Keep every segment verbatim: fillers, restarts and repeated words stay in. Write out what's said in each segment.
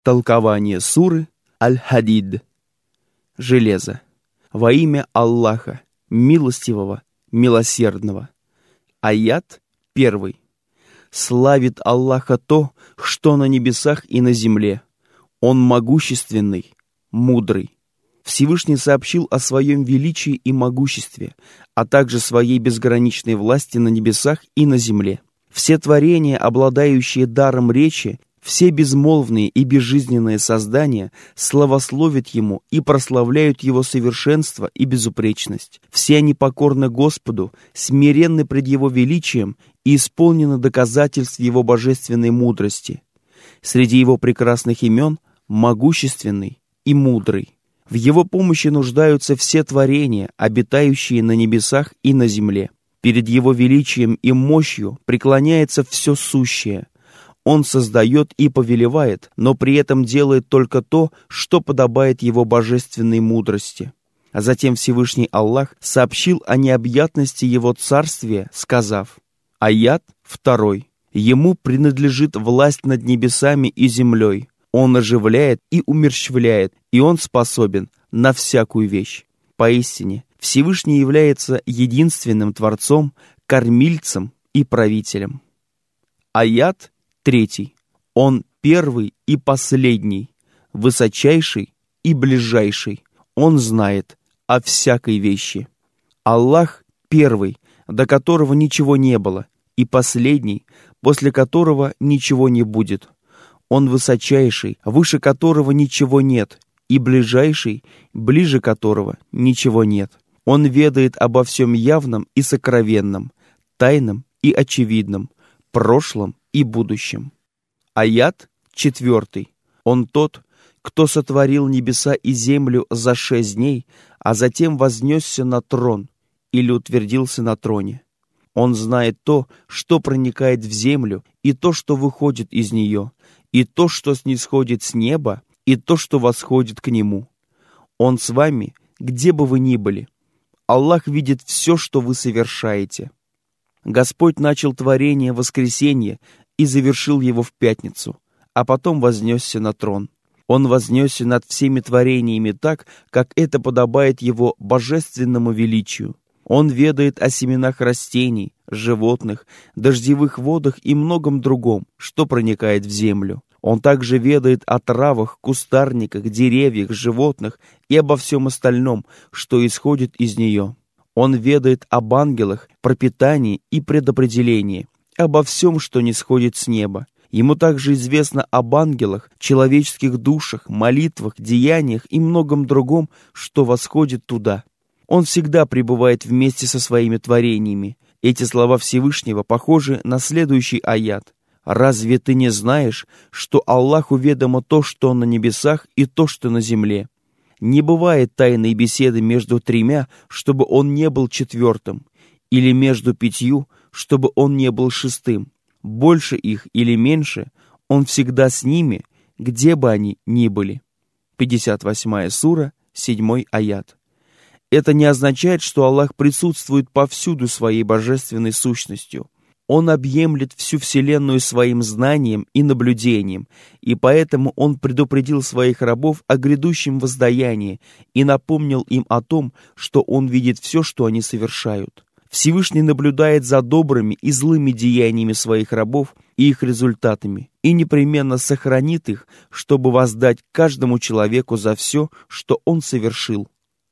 Толкование суры Аль-Хадид. Железо. Во имя Аллаха, милостивого, милосердного. Аят первый. Славит Аллаха то, что на небесах и на земле. Он могущественный, мудрый. Всевышний сообщил о своем величии и могуществе, а также своей безграничной власти на небесах и на земле. Все творения, обладающие даром речи, все безмолвные и безжизненные создания славословят Ему и прославляют Его совершенство и безупречность. Все они покорны Господу, смиренны пред Его величием и исполнены доказательств Его божественной мудрости. Среди Его прекрасных имен – могущественный и мудрый. В Его помощи нуждаются все творения, обитающие на небесах и на земле. Перед Его величием и мощью преклоняется все сущее. Он создает и повелевает, но при этом делает только то, что подобает Его божественной мудрости. А затем Всевышний Аллах сообщил о необъятности Его царствия, сказав: Аят второй. Ему принадлежит власть над небесами и землей. Он оживляет и умерщвляет, и Он способен на всякую вещь. Поистине, Всевышний является единственным Творцом, кормильцем и правителем. Аят третий. Он первый и последний, высочайший и ближайший. Он знает о всякой вещи. Аллах первый, до которого ничего не было, и последний, после которого ничего не будет. Он высочайший, выше которого ничего нет, и ближайший, ближе которого ничего нет. Он ведает обо всем явном и сокровенном, тайном и очевидном, прошлом и будущем. Аят четвертый. Он тот, кто сотворил небеса и землю за шесть дней, а затем вознесся на трон или утвердился на троне. Он знает то, что проникает в землю, и то, что выходит из нее, и то, что снисходит с неба, и то, что восходит к нему. Он с вами, где бы вы ни были. Аллах видит все, что вы совершаете. Господь начал творение в воскресенье и завершил его в пятницу, а потом вознесся на трон. Он вознесся над всеми творениями так, как это подобает Его божественному величию. Он ведает о семенах растений, животных, дождевых водах и многом другом, что проникает в землю. Он также ведает о травах, кустарниках, деревьях, животных и обо всем остальном, что исходит из нее. Он ведает об ангелах, пропитании и предопределении, обо всем, что нисходит с неба. Ему также известно об ангелах, человеческих душах, молитвах, деяниях и многом другом, что восходит туда. Он всегда пребывает вместе со своими творениями. Эти слова Всевышнего похожи на следующий аят. «Разве ты не знаешь, что Аллаху ведомо то, что на небесах, и то, что на земле? Не бывает тайной беседы между тремя, чтобы он не был четвертым, или между пятью, чтобы он не был шестым. Больше их или меньше, он всегда с ними, где бы они ни были». пятьдесят восьмая сура, седьмой аят. Это не означает, что Аллах присутствует повсюду своей божественной сущностью. Он объемлет всю вселенную своим знанием и наблюдением, и поэтому Он предупредил своих рабов о грядущем воздаянии и напомнил им о том, что Он видит все, что они совершают. Всевышний наблюдает за добрыми и злыми деяниями своих рабов и их результатами, и непременно сохранит их, чтобы воздать каждому человеку за все, что он совершил.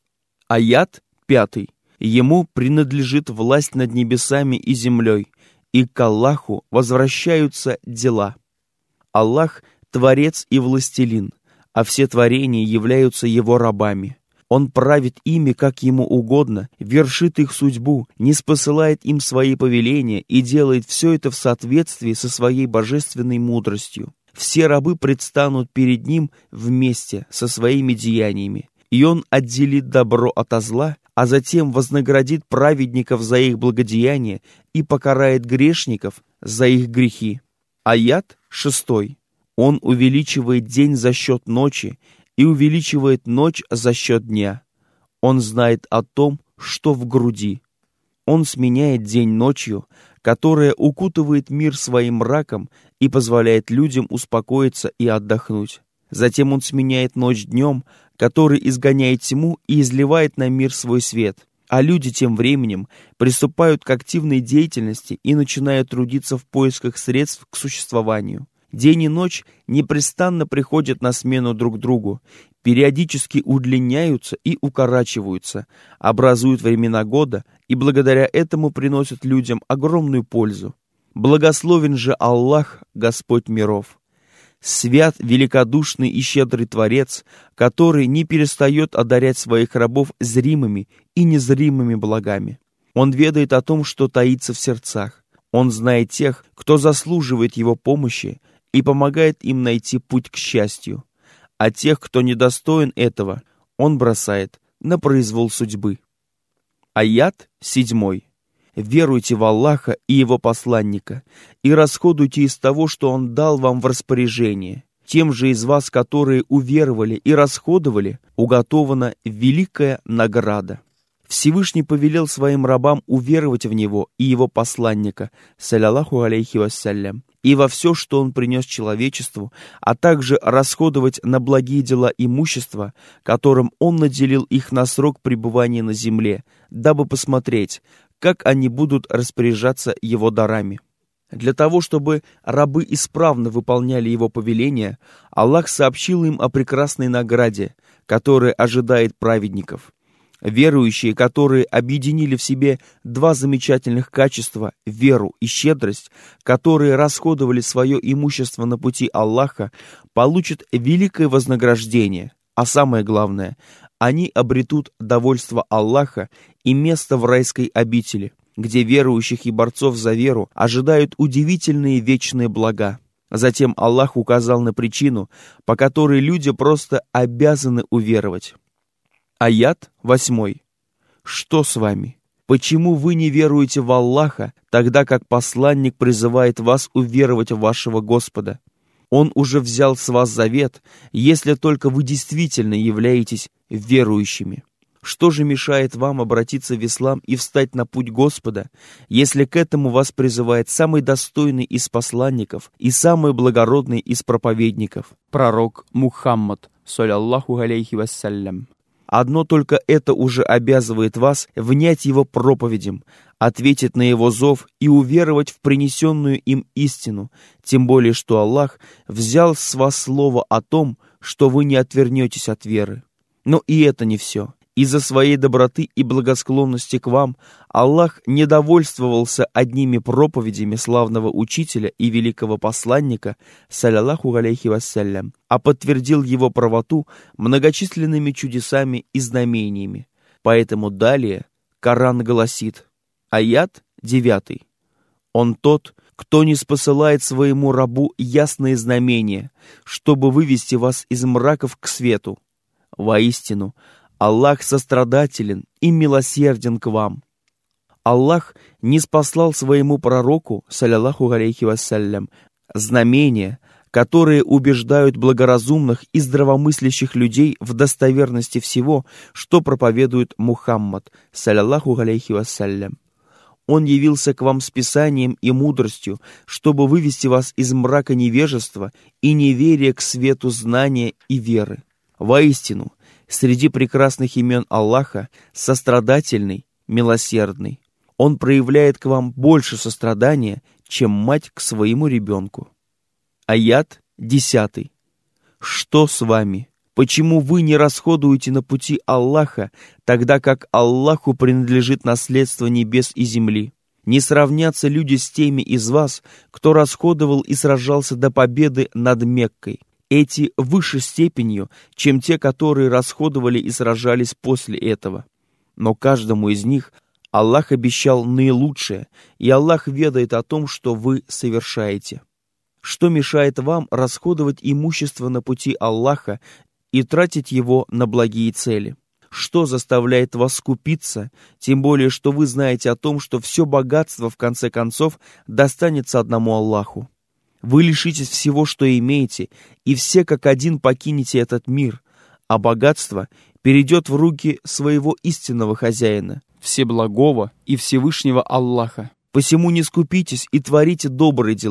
Аят пятый. Ему принадлежит власть над небесами и землей, и к Аллаху возвращаются дела. Аллах – Творец и Властелин, а все творения являются Его рабами. Он правит ими, как Ему угодно, вершит их судьбу, ниспосылает им свои повеления и делает все это в соответствии со своей божественной мудростью. Все рабы предстанут перед Ним вместе со своими деяниями, и Он отделит добро от зла, а затем вознаградит праведников за их благодеяния и покарает грешников за их грехи. Аят шестой. Он увеличивает день за счет ночи и увеличивает ночь за счет дня. Он знает о том, что в груди. Он сменяет день ночью, которая укутывает мир своим мраком и позволяет людям успокоиться и отдохнуть. Затем Он сменяет ночь днем, который изгоняет тьму и изливает на мир свой свет. А люди тем временем приступают к активной деятельности и начинают трудиться в поисках средств к существованию. День и ночь непрестанно приходят на смену друг другу, периодически удлиняются и укорачиваются, образуют времена года и благодаря этому приносят людям огромную пользу. Благословен же Аллах, Господь миров! Свят, великодушный и щедрый Творец, который не перестает одарять своих рабов зримыми и незримыми благами. Он ведает о том, что таится в сердцах. Он знает тех, кто заслуживает Его помощи, и помогает им найти путь к счастью. А тех, кто недостоин этого, Он бросает на произвол судьбы. Аят седьмой. Веруйте в Аллаха и Его посланника, и расходуйте из того, что Он дал вам в распоряжение. Тем же из вас, которые уверовали и расходовали, уготована великая награда. Всевышний повелел своим рабам уверовать в Него и Его посланника, саллаллаху алейхи вассалям, и во все, что Он принес человечеству, а также расходовать на благие дела имущество, которым Он наделил их на срок пребывания на земле, дабы посмотреть, как они будут распоряжаться Его дарами. Для того, чтобы рабы исправно выполняли Его повеления, Аллах сообщил им о прекрасной награде, которая ожидает праведников. Верующие, которые объединили в себе два замечательных качества – веру и щедрость, которые расходовали свое имущество на пути Аллаха, получат великое вознаграждение, а самое главное – они обретут довольство Аллаха и место в райской обители, где верующих и борцов за веру ожидают удивительные вечные блага. Затем Аллах указал на причину, по которой люди просто обязаны уверовать. Аят восьмой. Что с вами? Почему вы не веруете в Аллаха, тогда как посланник призывает вас уверовать в вашего Господа? Он уже взял с вас завет, если только вы действительно являетесь верующими. Что же мешает вам обратиться в ислам и встать на путь Господа, если к этому вас призывает самый достойный из посланников и самый благородный из проповедников, пророк Мухаммад, саллаллаху алейхи вассалям? Одно только это уже обязывает вас внять Его проповедям, ответить на Его зов и уверовать в принесенную им истину, тем более что Аллах взял с вас слово о том, что вы не отвернетесь от веры. Но и это не все. Из-за своей доброты и благосклонности к вам Аллах не довольствовался одними проповедями славного учителя и великого посланника, саллаллаху алейхи вассалям, а подтвердил его правоту многочисленными чудесами и знамениями. Поэтому далее Коран гласит, аят девятый. Он тот, кто не спосылает своему рабу ясные знамения, чтобы вывести вас из мраков к свету. Воистину, Аллах сострадателен и милосерден к вам. Аллах не спаслал своему пророку, саллаллаху алейхи вассалям, знамения, которые убеждают благоразумных и здравомыслящих людей в достоверности всего, что проповедует Мухаммад, саллаллаху алейхи вассалям. Он явился к вам с писанием и мудростью, чтобы вывести вас из мрака невежества и неверия к свету знания и веры. Воистину, среди прекрасных имен Аллаха сострадательный, милосердный. Он проявляет к вам больше сострадания, чем мать к своему ребенку. Аят десятый. Что с вами? Почему вы не расходуете на пути Аллаха, тогда как Аллаху принадлежит наследство небес и земли? Не сравнятся люди с теми из вас, кто расходовал и сражался до победы над Меккой. Эти выше степенью, чем те, которые расходовали и сражались после этого. Но каждому из них Аллах обещал наилучшее, и Аллах ведает о том, что вы совершаете. Что мешает вам расходовать имущество на пути Аллаха и тратить его на благие цели? Что заставляет вас скупиться, тем более, что вы знаете о том, что все богатство, в конце концов, достанется одному Аллаху? Вы лишитесь всего, что имеете, и все как один покинете этот мир, а богатство перейдет в руки своего истинного хозяина, Всеблагого и Всевышнего Аллаха. Посему не скупитесь и творите добрые дела,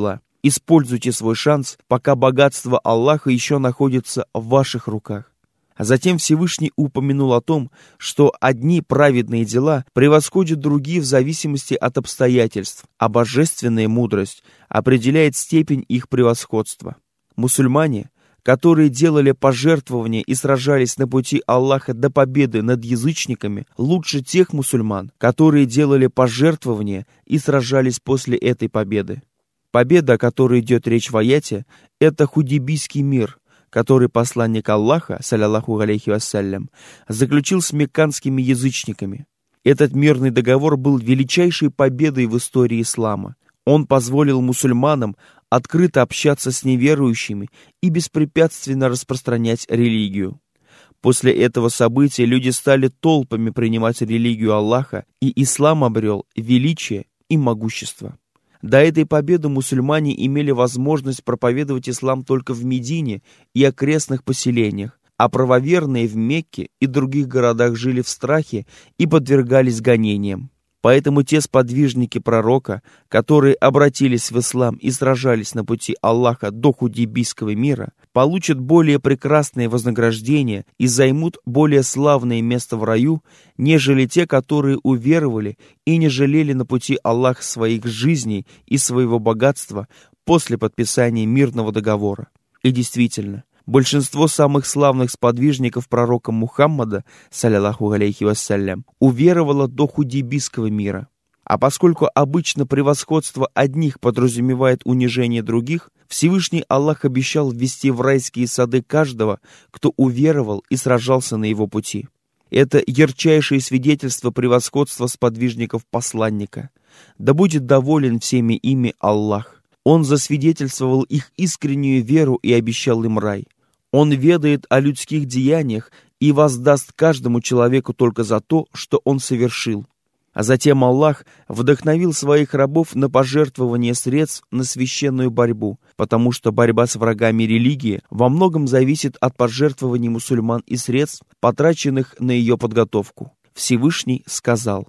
Используйте свой шанс, пока богатство Аллаха еще находится в ваших руках. А затем Всевышний упомянул о том, что одни праведные дела превосходят другие в зависимости от обстоятельств, а божественная мудрость определяет степень их превосходства. Мусульмане, которые делали пожертвования и сражались на пути Аллаха до победы над язычниками, лучше тех мусульман, которые делали пожертвования и сражались после этой победы. Победа, о которой идет речь в аяте, это Худейбийский мир, который посланник Аллаха, саллаллаху алейхи вассалям, заключил с мекканскими язычниками. Этот мирный договор был величайшей победой в истории ислама. Он позволил мусульманам открыто общаться с неверующими и беспрепятственно распространять религию. После этого события люди стали толпами принимать религию Аллаха, и ислам обрел величие и могущество. До этой победы мусульмане имели возможность проповедовать ислам только в Медине и окрестных поселениях, а правоверные в Мекке и других городах жили в страхе и подвергались гонениям. Поэтому те сподвижники пророка, которые обратились в ислам и сражались на пути Аллаха до Худейбийского мира, получат более прекрасное вознаграждение и займут более славное место в раю, нежели те, которые уверовали и не жалели на пути Аллаха своих жизней и своего богатства после подписания мирного договора. И действительно, большинство самых славных сподвижников пророка Мухаммада, саллаллаху алейхи вассалям, уверовало до Худейбийского мира. А поскольку обычно превосходство одних подразумевает унижение других, Всевышний Аллах обещал ввести в райские сады каждого, кто уверовал и сражался на его пути. Это ярчайшее свидетельство превосходства сподвижников посланника. Да будет доволен всеми ими Аллах. Он засвидетельствовал их искреннюю веру и обещал им рай. Он ведает о людских деяниях и воздаст каждому человеку только за то, что он совершил. А затем Аллах вдохновил своих рабов на пожертвование средств на священную борьбу, потому что борьба с врагами религии во многом зависит от пожертвований мусульман и средств, потраченных на ее подготовку. Всевышний сказал.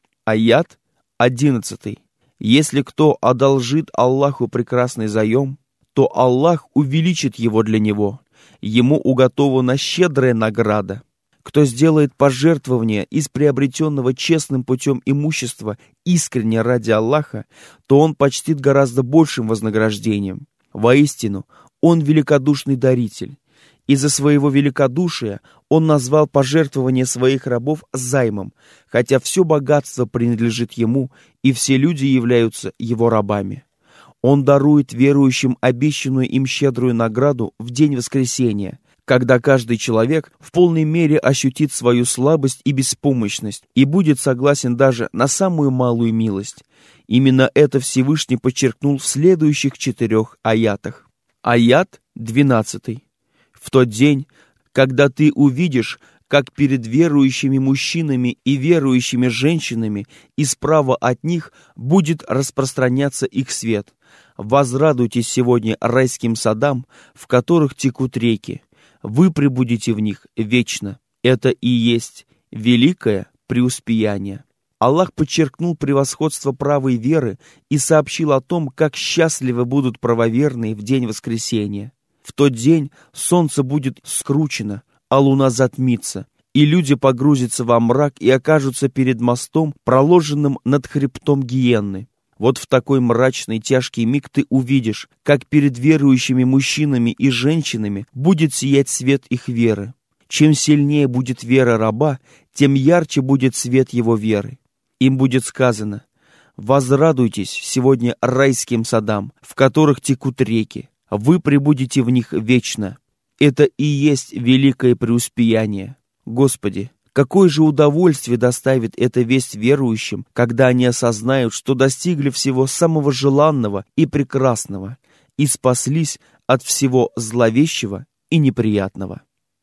Аят одиннадцатый. Если кто одолжит Аллаху прекрасный заем, то Аллах увеличит его для него. Ему уготована щедрая награда. Кто сделает пожертвование из приобретенного честным путем имущества искренне ради Аллаха, то он почтит гораздо большим вознаграждением. Воистину, он великодушный даритель. Из-за своего великодушия он назвал пожертвование своих рабов займом, хотя все богатство принадлежит ему, и все люди являются его рабами. Он дарует верующим обещанную им щедрую награду в день воскресения, когда каждый человек в полной мере ощутит свою слабость и беспомощность и будет согласен даже на самую малую милость. Именно это Всевышний подчеркнул в следующих четырех аятах. Аят двенадцатый. В тот день, когда ты увидишь, как перед верующими мужчинами и верующими женщинами и справа от них будет распространяться их свет. Возрадуйтесь сегодня райским садам, в которых текут реки. Вы пребудете в них вечно. Это и есть великое преуспеяние. Аллах подчеркнул превосходство правой веры и сообщил о том, как счастливы будут правоверные в день воскресения. В тот день солнце будет скручено, а луна затмится, и люди погрузятся во мрак и окажутся перед мостом, проложенным над хребтом гиенны. Вот в такой мрачный, тяжкий миг ты увидишь, как перед верующими мужчинами и женщинами будет сиять свет их веры. Чем сильнее будет вера раба, тем ярче будет свет его веры. Им будет сказано: «Возрадуйтесь сегодня райским садам, в которых текут реки. Вы пребудете в них вечно. Это и есть великое преуспеяние». Господи, какое же удовольствие доставит эта весть верующим, когда они осознают, что достигли всего самого желанного и прекрасного и спаслись от всего зловещего и неприятного.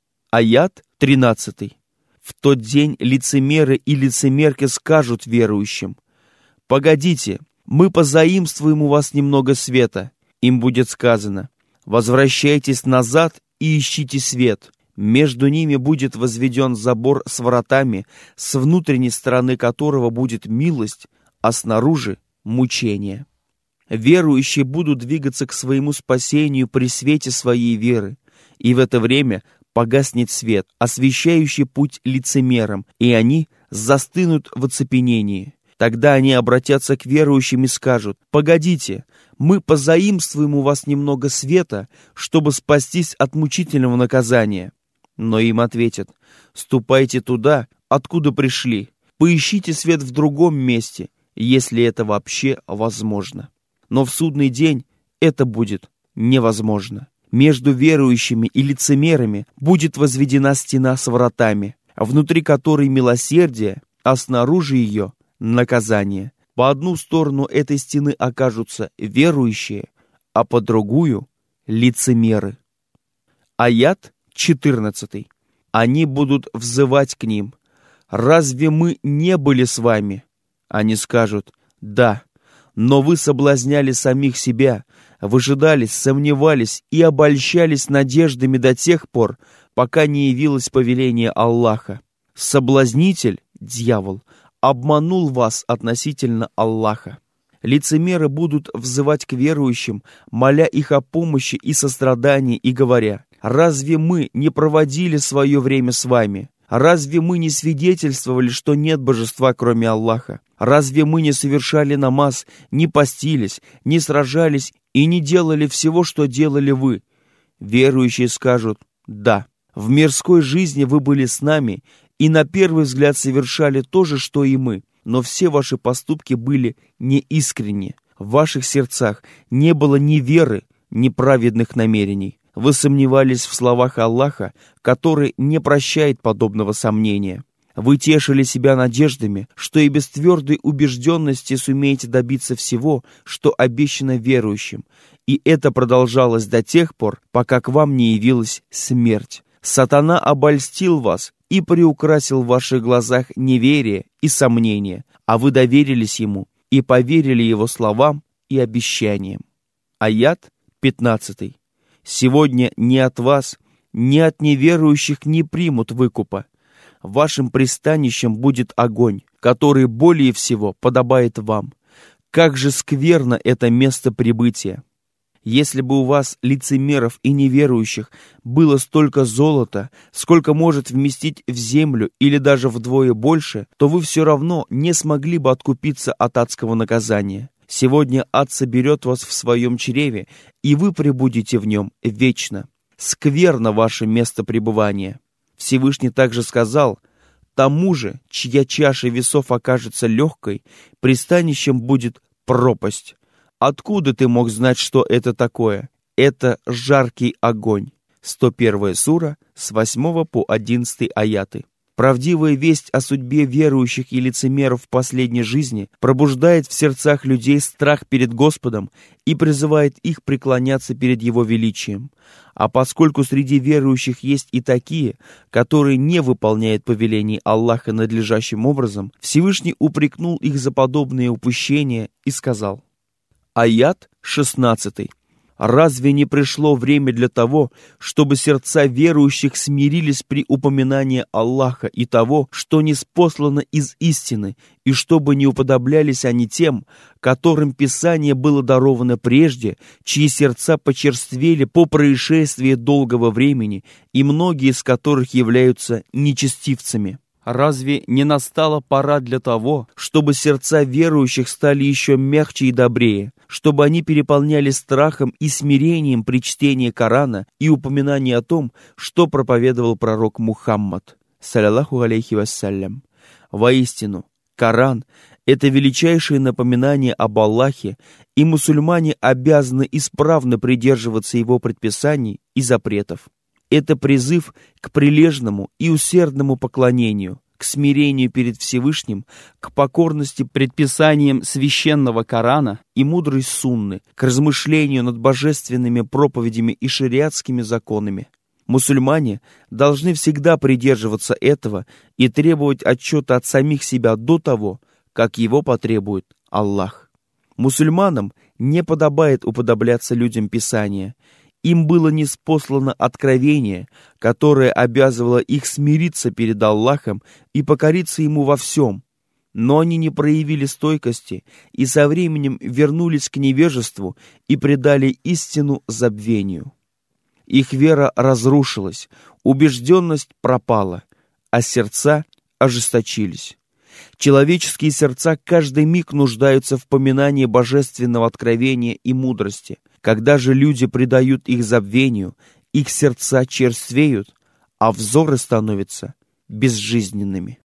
Аят тринадцатый. В тот день лицемеры и лицемерки скажут верующим: «Погодите, мы позаимствуем у вас немного света». Им будет сказано: «Возвращайтесь назад и ищите свет». Между ними будет возведен забор с вратами, с внутренней стороны которого будет милость, а снаружи — мучение. Верующие будут двигаться к своему спасению при свете своей веры, и в это время погаснет свет, освещающий путь лицемерам, и они застынут в оцепенении. Тогда они обратятся к верующим и скажут: «Погодите, мы позаимствуем у вас немного света, чтобы спастись от мучительного наказания». Но им ответят: «Ступайте туда, откуда пришли, поищите свет в другом месте, если это вообще возможно». Но в судный день это будет невозможно. Между верующими и лицемерами будет возведена стена с вратами, внутри которой милосердие, а снаружи ее наказание. По одну сторону этой стены окажутся верующие, а по другую — лицемеры. Аят четырнадцатый. Они будут взывать к ним: «Разве мы не были с вами?» Они скажут: «Да, но вы соблазняли самих себя, выжидались, сомневались и обольщались надеждами до тех пор, пока не явилось повеление Аллаха. Соблазнитель, дьявол, обманул вас относительно Аллаха». Лицемеры будут взывать к верующим, моля их о помощи и сострадании и говоря: «Разве мы не проводили свое время с вами? Разве мы не свидетельствовали, что нет божества, кроме Аллаха? Разве мы не совершали намаз, не постились, не сражались и не делали всего, что делали вы?» Верующие скажут: «Да, в мирской жизни вы были с нами и на первый взгляд совершали то же, что и мы, но все ваши поступки были неискренни. В ваших сердцах не было ни веры, ни праведных намерений. Вы сомневались в словах Аллаха, который не прощает подобного сомнения. Вы тешили себя надеждами, что и без твердой убежденности сумеете добиться всего, что обещано верующим, и это продолжалось до тех пор, пока к вам не явилась смерть. Сатана обольстил вас и приукрасил в ваших глазах неверие и сомнение, а вы доверились ему и поверили его словам и обещаниям». Аят пятнадцатый. «Сегодня ни от вас, ни от неверующих не примут выкупа. Вашим пристанищем будет огонь, который более всего подобает вам. Как же скверно это место прибытия! Если бы у вас, лицемеров и неверующих, было столько золота, сколько может вместить в землю или даже вдвое больше, то вы все равно не смогли бы откупиться от адского наказания. Сегодня ад соберет вас в своем чреве, и вы пребудете в нем вечно. Скверно ваше место пребывания». Всевышний также сказал: «Тому же, чья чаша весов окажется легкой, пристанищем будет пропасть». Откуда ты мог знать, что это такое? Это жаркий огонь. сто первая сура, с восьмого по одиннадцатый аяты. Правдивая весть о судьбе верующих и лицемеров в последней жизни пробуждает в сердцах людей страх перед Господом и призывает их преклоняться перед Его величием. А поскольку среди верующих есть и такие, которые не выполняют повелений Аллаха надлежащим образом, Всевышний упрекнул их за подобные упущения и сказал. Аят шестнадцатый. «Разве не пришло время для того, чтобы сердца верующих смирились при упоминании Аллаха и того, что ниспослано из истины, и чтобы не уподоблялись они тем, которым Писание было даровано прежде, чьи сердца почерствели по происшествии долгого времени, и многие из которых являются нечестивцами? Разве не настала пора для того, чтобы сердца верующих стали еще мягче и добрее, чтобы они переполнялись страхом и смирением при чтении Корана и упоминании о том, что проповедовал пророк Мухаммад, саллаллаху алейхи вассалям? Воистину, Коран — это величайшее напоминание об Аллахе, и мусульмане обязаны исправно придерживаться его предписаний и запретов. Это призыв к прилежному и усердному поклонению, к смирению перед Всевышним, к покорности предписаниям священного Корана и мудрой сунны, к размышлению над божественными проповедями и шариатскими законами. Мусульмане должны всегда придерживаться этого и требовать отчета от самих себя до того, как его потребует Аллах. Мусульманам не подобает уподобляться людям Писания. Им было ниспослано откровение, которое обязывало их смириться перед Аллахом и покориться Ему во всем. Но они не проявили стойкости и со временем вернулись к невежеству и предали истину забвению. Их вера разрушилась, убежденность пропала, а сердца ожесточились. Человеческие сердца каждый миг нуждаются в поминании божественного откровения и мудрости. Когда же люди предают их забвению, их сердца черствеют, а взоры становятся безжизненными.